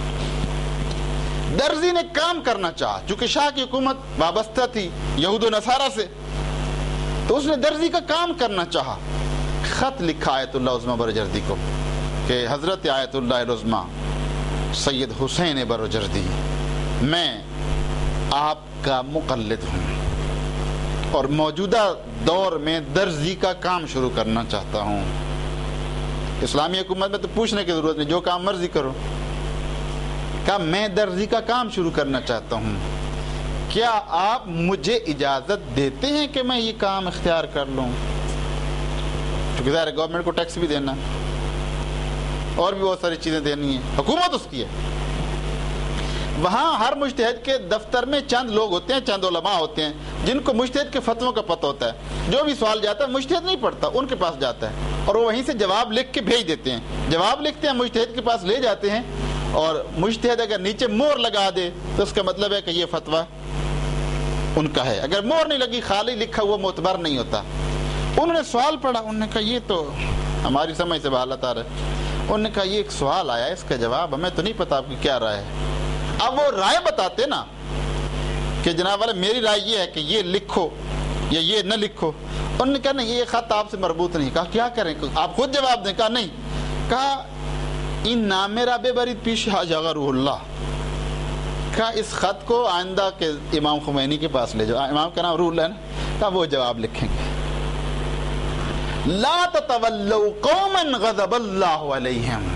درزی نے کام کرنا چاہا، چونکہ شاہ کی حکومت وابستہ تھی یہود و نصارہ سے، تو اس نے درزی کا کام کرنا چاہا. خط لکھا آیت اللہ عظمیٰ بروجردی کو کہ حضرت آیت اللہ عظمیٰ سید حسین بروجردی، میں آپ کا مقلد ہوں اور موجودہ دور میں درزی کا کام شروع کرنا چاہتا ہوں. اسلامی حکومت میں تو پوچھنے کی ضرورت نہیں، جو کام مرضی کرو. کہا میں درزی کا کام شروع کرنا چاہتا ہوں، کیا آپ مجھے اجازت دیتے ہیں کہ میں یہ کام اختیار کر لوں؟ کیونکہ ظاہر ہے گورنمنٹ کو ٹیکس بھی دینا اور بھی بہت ساری چیزیں دینی ہیں، حکومت اس کی ہے. وہاں ہر مجتہد کے دفتر میں چند لوگ ہوتے ہیں، چند علماء ہوتے ہیں جن کو مجتہد کے فتووں کا پتہ ہوتا ہے. جو بھی سوال جاتا ہے مجتہد نہیں پڑھتا، ان کے پاس جاتا ہے اور وہ وہیں سے جواب لکھ کے بھیج دیتے ہیں. جواب لکھتے ہیں، مجتہد کے پاس لے جاتے ہیں، اور مجتہد اگر نیچے مور لگا دے تو اس کا مطلب ہے کہ یہ فتویٰ ان کا ہے. اگر مور نہیں لگی، خالی لکھا ہوا معتبر نہیں ہوتا. انہوں نے سوال پڑھا، انہوں نے کہا یہ تو ہماری سمجھ سے باہر آ رہا ہے. انہوں نے کہا یہ ایک سوال آیا، اس کا جواب ہمیں تو نہیں پتا آپ کی کیا رائے ہے. اب وہ رائے بتاتے نا کہ جناب والا میری رائے یہ ہے کہ یہ لکھو یا یہ نہ لکھو. انہوں نے کہا نہیں، یہ خط آپ سے مربوط نہیں. کہا کیا کریں، آپ خود جواب دیں. کہا نہیں. کہا ان نام رب برید پیش حاجہ روح اللہ. کہا اس خط کو آئندہ کے امام خمینی کے پاس لے جاؤ، امام کا نام روح اللہ ہے نا. کہا وہ جواب لکھیں گے. لا تتولوا قوما غضب اللہ علیہم.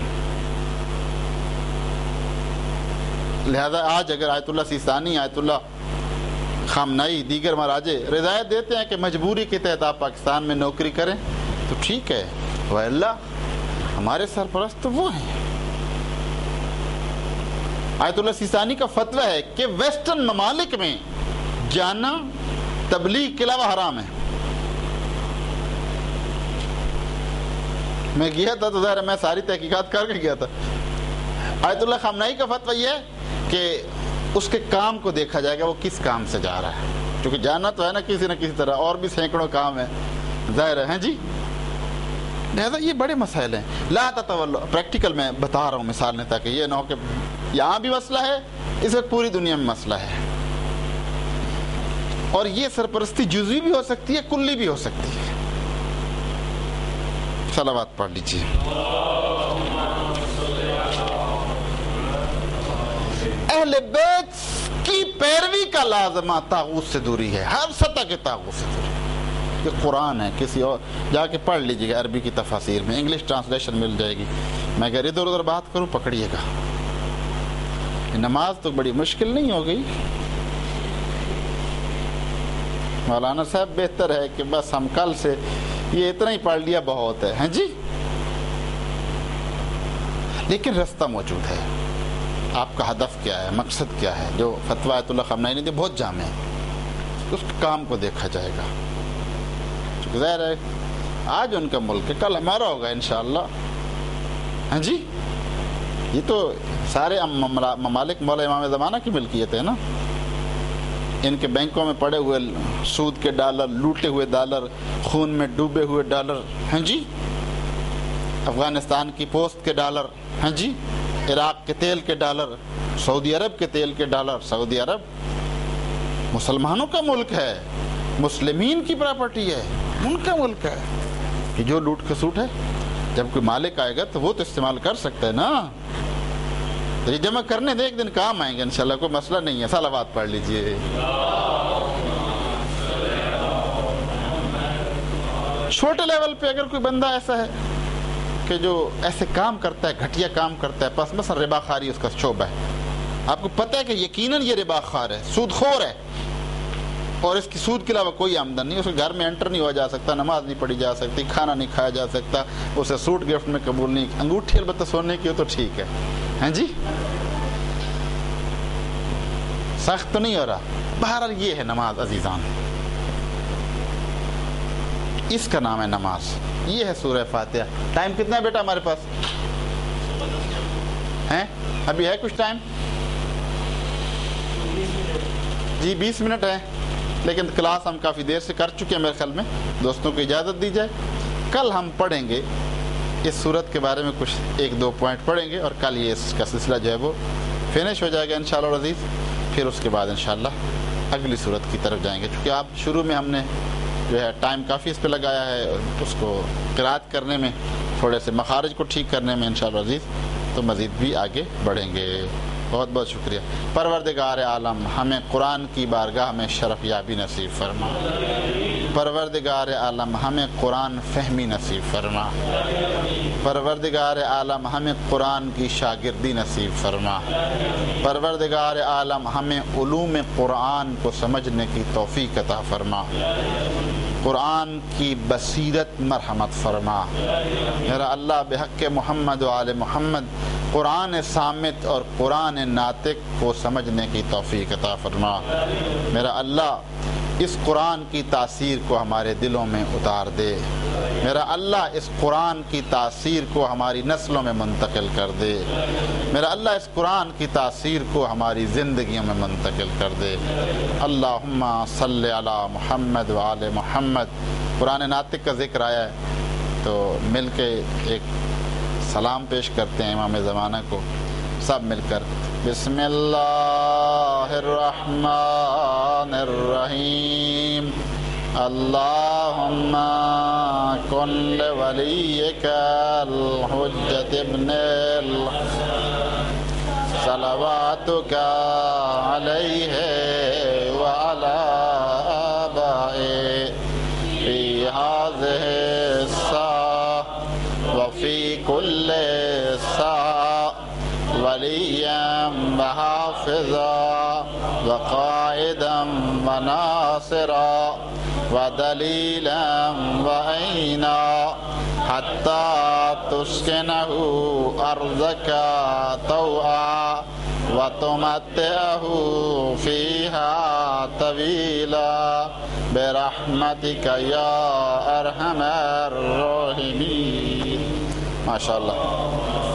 لہذا آج اگر آیت اللہ سیستانی، آیت اللہ خامنائی، دیگر مراجع رضایت دیتے ہیں کہ مجبوری کے تحت آپ پاکستان میں نوکری کریں تو ٹھیک ہے، واللہ ہمارے سرپرست تو وہ ہیں. آیت اللہ سیستانی کا فتویٰ ہے کہ ویسٹرن ممالک میں جانا تبلیغ کے علاوہ حرام ہے. میں گیا تھا تو ظاہر ہے میں ساری تحقیقات کر کے گیا تھا. آیت اللہ خامنائی کا فتویٰ یہ ہے کہ اس کے کام کو دیکھا جائے گا وہ کس کام سے جا رہا ہے، کیونکہ جانا تو ہے نا کسی نہ کسی طرح، اور بھی سینکڑوں کام ہیں ظاہر ہے جی. لہذا یہ بڑے مسائل ہیں. لا تتولوا، پریکٹیکل میں بتا رہا ہوں مثال نے، تاکہ یہ نہ ہو کہ یہاں بھی مسئلہ ہے، اس وقت پوری دنیا میں مسئلہ ہے. اور یہ سرپرستی جزوی بھی ہو سکتی ہے، کلی بھی ہو سکتی ہے. صلوات پڑھ لیجیے. اہل بیت کی پیروی کا لازمہ طاغوت سے دوری ہے، ہر سطح کے طاغوت سے دوری. یہ قرآن ہے، کسی اور جا کے پڑھ لیجیے گا، عربی کی تفاسیر میں انگلش ٹرانسلیشن مل جائے گی. میں اگر ادھر ادھر بات کروں پکڑیے گا. نماز تو بڑی مشکل نہیں ہو گئی. مولانا صاحب بہتر ہے کہ بس ہم کل سے یہ اتنا ہی پڑھ لیا بہت ہے. ہاں جی، لیکن رستہ موجود ہے. آپ کا ہدف کیا ہے، مقصد کیا ہے؟ جو فتویٰ آیت اللہ خامنہئی نے دی بہت جامع ہے، اس کام کو دیکھا جائے گا. ظاہر ہے آج ان کا ملک ہے، کل ہمارا ہوگا انشاءاللہ. ہاں جی، یہ تو سارے ممالک مولا امام زمانہ کی ملکیت ہے نا. ان کے بینکوں میں پڑے ہوئے سود کے ڈالر، لوٹے ہوئے ڈالر، خون میں ڈوبے ہوئے ڈالر. ہاں جی، افغانستان کی پوسٹ کے ڈالر. ہاں جی، عراق کے تیل کے ڈالر، سعودی عرب کے تیل کے ڈالر. سعودی عرب مسلمانوں کا ملک ہے، مسلمین کی پراپرٹی ہے، ان کا ملک ہے کہ جو لوٹ کھسوٹ ہے. جب کوئی مالک آئے گا تو وہ تو استعمال کر سکتا ہے نا. تو یہ جمع کرنے دے، ایک دن کام آئیں گے انشاءاللہ، کوئی مسئلہ نہیں ہے. صلوات پڑھ لیجئے. چھوٹے لیول پہ اگر کوئی بندہ ایسا ہے کہ جو ایسے کام کرتا ہے، گھٹیا کام کرتا ہے، پس مثلا ربا خواری اس کا شعبہ ہے، آپ کو پتہ ہے کہ یقیناً یہ ربا خوار ہے، سود خور ہے، اور اس کی سود کے علاوہ کوئی آمدن نہیں، اس کے گھر میں انٹر نہیں ہوا جا سکتا، نماز نہیں پڑھی جا سکتی، کھانا نہیں کھایا جا سکتا، اسے سوٹ گفٹ میں قبول نہیں. انگوٹھی البتہ سونے کی ہو تو ٹھیک ہے. ہاں جی، سخت تو نہیں ہو رہا. بہرحال یہ ہے نماز عزیزان، اس کا نام ہے نماز. یہ ہے سورہ فاتحہ. ٹائم کتنا ہے بیٹا ہمارے پاس؟ ہیں ابھی ہے کچھ ٹائم؟ جی 20 منٹ ہے، لیکن کلاس ہم کافی دیر سے کر چکے ہیں. میرے خیال میں دوستوں کو اجازت دی جائے. کل ہم پڑھیں گے اس صورت کے بارے میں کچھ 1-2 پوائنٹ پڑھیں گے، اور کل یہ اس کا سلسلہ جو ہے وہ فنش ہو جائے گا انشاءاللہ العزیز. پھر اس کے بعد انشاءاللہ اگلی صورت کی طرف جائیں گے. چونکہ آپ شروع میں ہم نے جو ہے ٹائم کافی اس پہ لگایا ہے، اس کو قرات کرنے میں، تھوڑے سے مخارج کو ٹھیک کرنے میں انشاءاللہ العزیز، تو مزید بھی آگے بڑھیں گے. بہت بہت شکریہ. پروردگار عالم ہمیں قرآن کی بارگاہ میں شرف یابی نصیب فرما. پروردگار عالم ہمیں قرآن فہمی نصیب فرما. پروردگار عالم ہمیں قرآن کی شاگردی نصیب فرما. پروردگار عالم ہمیں علوم قرآن کو سمجھنے کی توفیق عطا فرما. قرآن کی بصیرت مرحمت فرما. میرا اللہ بحق محمد و آل محمد قرآن صامت اور قرآن ناطق کو سمجھنے کی توفیق عطا فرما. میرا اللہ اس قرآن کی تاثیر کو ہمارے دلوں میں اتار دے. میرا اللہ اس قرآن کی تاثیر کو ہماری نسلوں میں منتقل کر دے. میرا اللہ اس قرآن کی تاثیر کو ہماری زندگیوں میں منتقل کر دے. اللہم صلی علی محمد و آل محمد. قرآن ناطق کا ذکر آیا ہے تو مل کے ایک سلام پیش کرتے ہیں امام زمانہ کو، سب مل کر. بسم اللہ الرحمن الرحیم. اللہم کن لولیک الحجۃ ابن صلواتک علیہ وعلی آبائہ فی ہذہ الساعة وفی کل ساعة ولیا وحافظا وقائدا وناصرا ودلیلا وعینا حتی تسکنہ ارضک طوعا وتمتعہ فیہا طویلا برحمتک یا ارحم الراحمین. ماشاءاللہ.